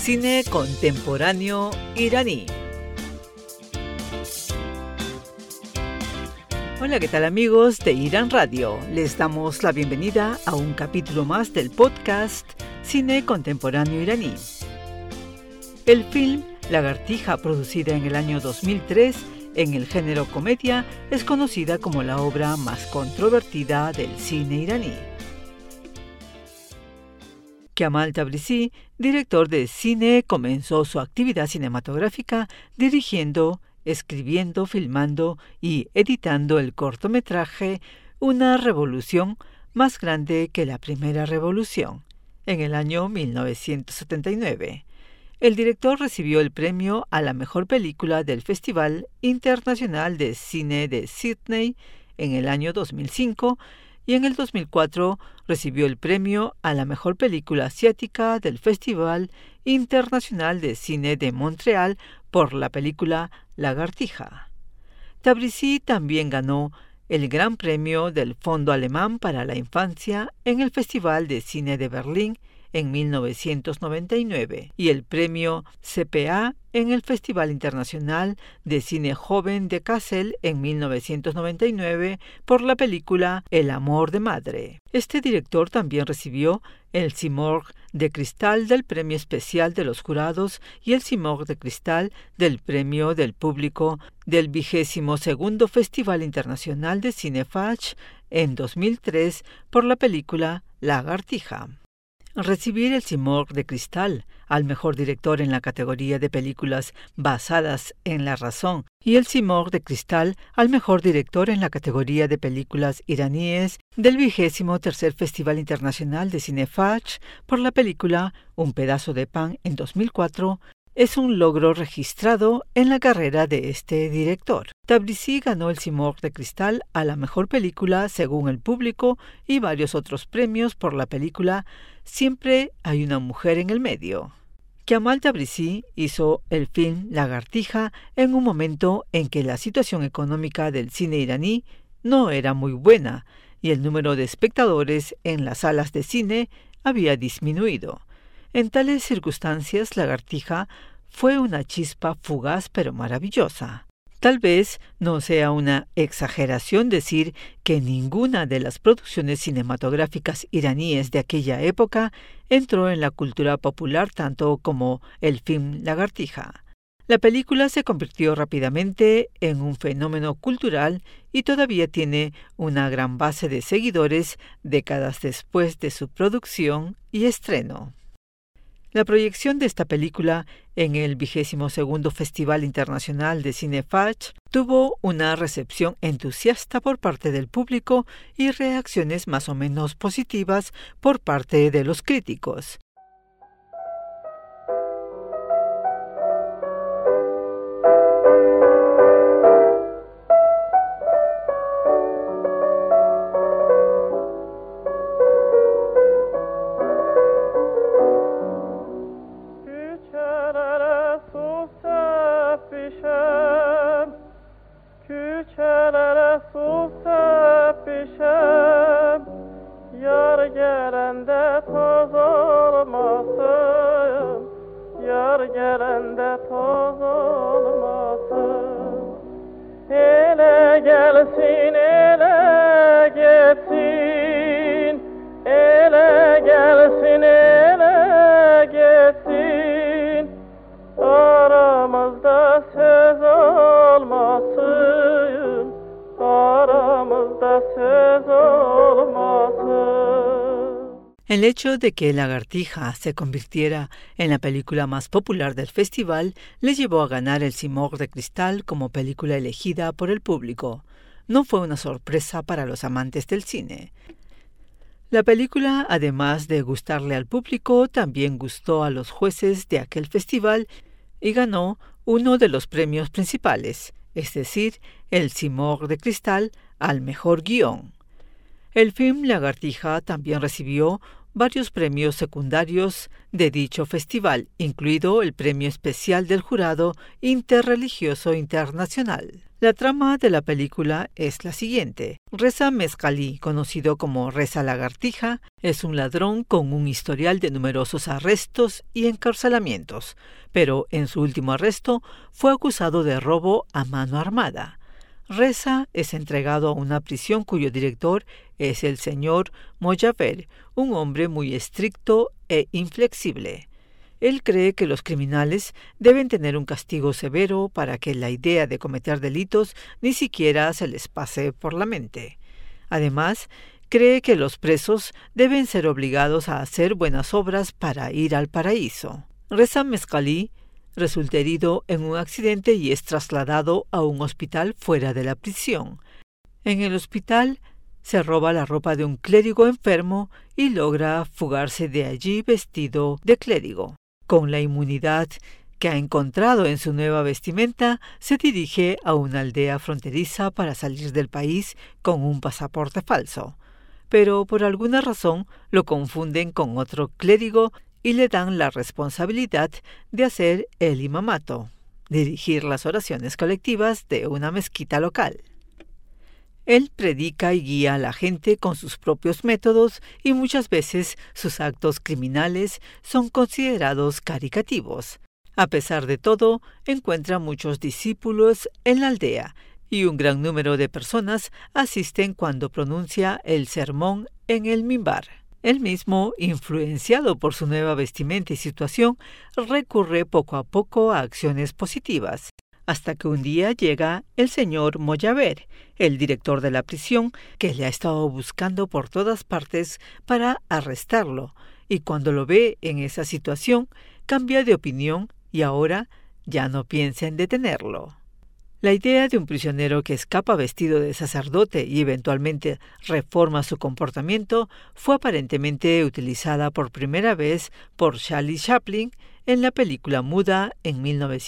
Cine contemporáneo iraní. Hola, ¿qué tal amigos de Irán Radio? Les damos la bienvenida a un capítulo más del podcast Cine contemporáneo iraní. El film Lagartija, producida en el año 2003 en el género comedia, es conocida como la obra más controvertida del cine iraní. Kamal Tabrizi, director de cine, comenzó su actividad cinematográfica dirigiendo, escribiendo, filmando y editando el cortometraje Una revolución más grande que la primera revolución, en el año 1979. El director recibió el premio a la mejor película del Festival Internacional de Cine de Sydney en el año 2005 y en el 2004 recibió el premio a la mejor película asiática del Festival Internacional de Cine de Montreal por la película Lagartija. Tabrizi también ganó el Gran Premio del Fondo Alemán para la Infancia en el Festival de Cine de Berlín en 1999 y el premio CPA en el Festival Internacional de Cine Joven de Kassel en 1999 por la película El amor de madre. Este director también recibió el Simorgh de Cristal del Premio Especial de los Jurados y el Simorgh de Cristal del Premio del Público del 22º Festival Internacional de Cine Fajr en 2003 por la película Lagartija. Recibir el Simorgh de Cristal al mejor director en la categoría de películas basadas en la razón y el Simorgh de Cristal al mejor director en la categoría de películas iraníes del 23º Festival Internacional de Cine Fajr por la película Un pedazo de pan en 2004 es un logro registrado en la carrera de este director. Tabrizi ganó el Simorgh de Cristal a la mejor película según el público y varios otros premios por la película Siempre hay una mujer en el medio. Kamal Tabrizi hizo el film Lagartija en un momento en que la situación económica del cine iraní no era muy buena y el número de espectadores en las salas de cine había disminuido. En tales circunstancias, Lagartija fue una chispa fugaz pero maravillosa. Tal vez no sea una exageración decir que ninguna de las producciones cinematográficas iraníes de aquella época entró en la cultura popular tanto como el film Lagartija. La película se convirtió rápidamente en un fenómeno cultural y todavía tiene una gran base de seguidores décadas después de su producción y estreno. La proyección de esta película en el 22º Festival Internacional de Cine Fajr tuvo una recepción entusiasta por parte del público y reacciones más o menos positivas por parte de los críticos. El hecho de que Lagartija se convirtiera en la película más popular del festival le llevó a ganar el Simorgh de Cristal como película elegida por el público. No fue una sorpresa para los amantes del cine. La película, además de gustarle al público, también gustó a los jueces de aquel festival y ganó uno de los premios principales, es decir, el Simorgh de Cristal al mejor guión. El film Lagartija también recibió varios premios secundarios de dicho festival, incluido el Premio Especial del Jurado Interreligioso Internacional. La trama de la película es la siguiente. Reza Mezcalí, conocido como Reza Lagartija, es un ladrón con un historial de numerosos arrestos y encarcelamientos, pero en su último arresto fue acusado de robo a mano armada. Reza es entregado a una prisión cuyo director es el señor Mojaver, un hombre muy estricto e inflexible. Él cree que los criminales deben tener un castigo severo para que la idea de cometer delitos ni siquiera se les pase por la mente. Además, cree que los presos deben ser obligados a hacer buenas obras para ir al paraíso. Reza Mezcalí resulta herido en un accidente y es trasladado a un hospital fuera de la prisión. En el hospital se roba la ropa de un clérigo enfermo y logra fugarse de allí vestido de clérigo. Con la inmunidad que ha encontrado en su nueva vestimenta, se dirige a una aldea fronteriza para salir del país con un pasaporte falso. Pero por alguna razón lo confunden con otro clérigo y le dan la responsabilidad de hacer el imamato, dirigir las oraciones colectivas de una mezquita local. Él predica y guía a la gente con sus propios métodos y muchas veces sus actos criminales son considerados caricativos. A pesar de todo, encuentra muchos discípulos en la aldea y un gran número de personas asisten cuando pronuncia el sermón en el mimbar. Él mismo, influenciado por su nueva vestimenta y situación, recurre poco a poco a acciones positivas, hasta que un día llega el señor Mojaver, el director de la prisión, que le ha estado buscando por todas partes para arrestarlo, y cuando lo ve en esa situación, cambia de opinión y ahora ya no piensa en detenerlo. La idea de un prisionero que escapa vestido de sacerdote y eventualmente reforma su comportamiento fue aparentemente utilizada por primera vez por Charlie Chaplin en la película muda en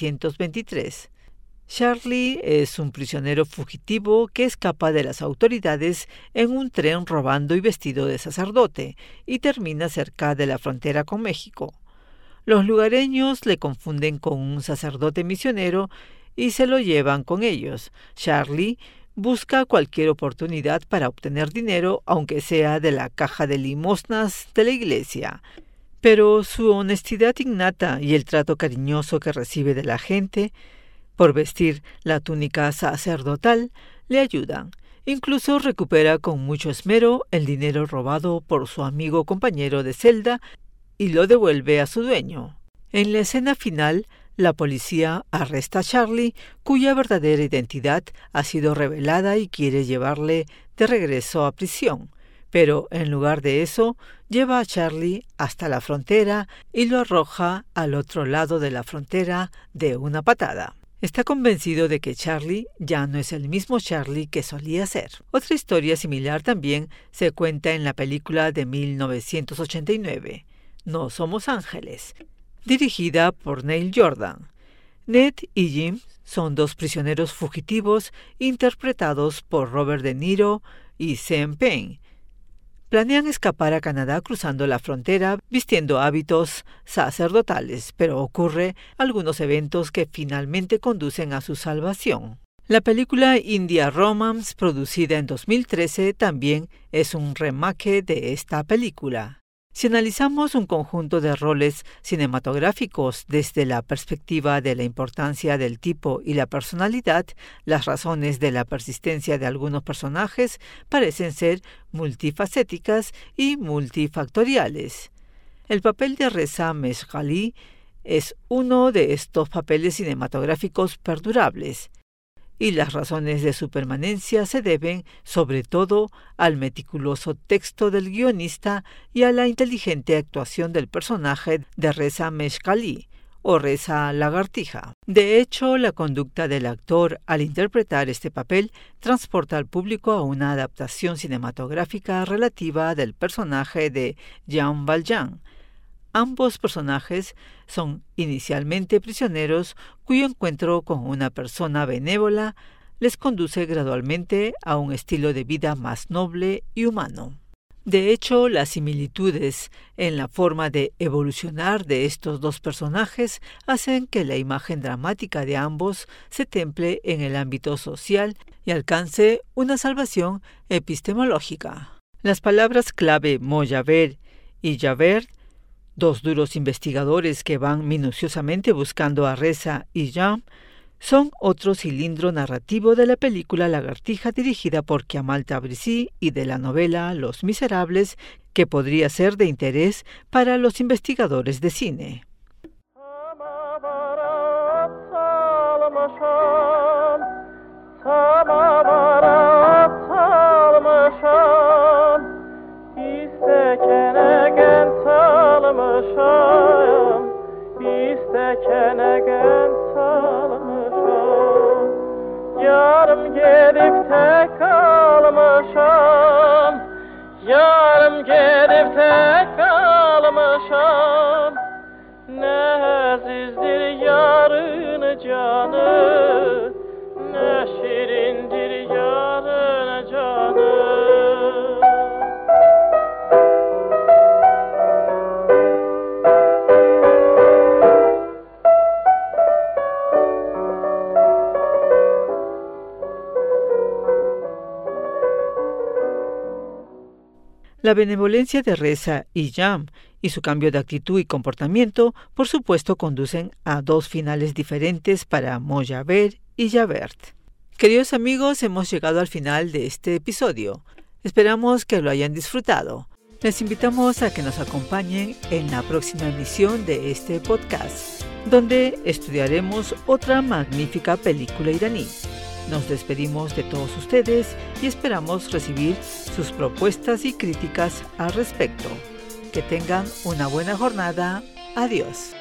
1923. Charlie es un prisionero fugitivo que escapa de las autoridades en un tren robando y vestido de sacerdote y termina cerca de la frontera con México. Los lugareños le confunden con un sacerdote misionero y se lo llevan con ellos. Charlie busca cualquier oportunidad para obtener dinero, aunque sea de la caja de limosnas de la iglesia. Pero su honestidad innata y el trato cariñoso que recibe de la gente por vestir la túnica sacerdotal le ayudan. Incluso recupera con mucho esmero el dinero robado por su amigo compañero de celda y lo devuelve a su dueño. En la escena final, la policía arresta a Charlie, cuya verdadera identidad ha sido revelada y quiere llevarle de regreso a prisión. Pero en lugar de eso, lleva a Charlie hasta la frontera y lo arroja al otro lado de la frontera de una patada. Está convencido de que Charlie ya no es el mismo Charlie que solía ser. Otra historia similar también se cuenta en la película de 1989, No somos ángeles, dirigida por Neil Jordan. Ned y Jim son dos prisioneros fugitivos interpretados por Robert De Niro y Sean Penn. Planean escapar a Canadá cruzando la frontera vistiendo hábitos sacerdotales, pero ocurre algunos eventos que finalmente conducen a su salvación. La película India Romance, producida en 2013, también es un remake de esta película. Si analizamos un conjunto de roles cinematográficos desde la perspectiva de la importancia del tipo y la personalidad, las razones de la persistencia de algunos personajes parecen ser multifacéticas y multifactoriales. El papel de Reza Mezcalí es uno de estos papeles cinematográficos perdurables, y las razones de su permanencia se deben, sobre todo, al meticuloso texto del guionista y a la inteligente actuación del personaje de Reza Mezcalí, o Reza Lagartija. De hecho, la conducta del actor al interpretar este papel transporta al público a una adaptación cinematográfica relativa del personaje de Jean Valjean. Ambos personajes son inicialmente prisioneros cuyo encuentro con una persona benévola les conduce gradualmente a un estilo de vida más noble y humano. De hecho, las similitudes en la forma de evolucionar de estos dos personajes hacen que la imagen dramática de ambos se temple en el ámbito social y alcance una salvación epistemológica. Las palabras clave Moyaver y Javert, dos duros investigadores que van minuciosamente buscando a Reza y Jean, son otro cilindro narrativo de la película Lagartija dirigida por Kemal Tabrizi y de la novela Los Miserables, que podría ser de interés para los investigadores de cine. Yarım gedib tek kalmışam, yarım gedib tek kalmışam. Ne əzizdir yarın canı, ne şirindir yarın canı. La benevolencia de Reza y Jean y su cambio de actitud y comportamiento, por supuesto, conducen a dos finales diferentes para Moyaver y Javert. Queridos amigos, hemos llegado al final de este episodio. Esperamos que lo hayan disfrutado. Les invitamos a que nos acompañen en la próxima emisión de este podcast, donde estudiaremos otra magnífica película iraní. Nos despedimos de todos ustedes y esperamos recibir sus propuestas y críticas al respecto. Que tengan una buena jornada. Adiós.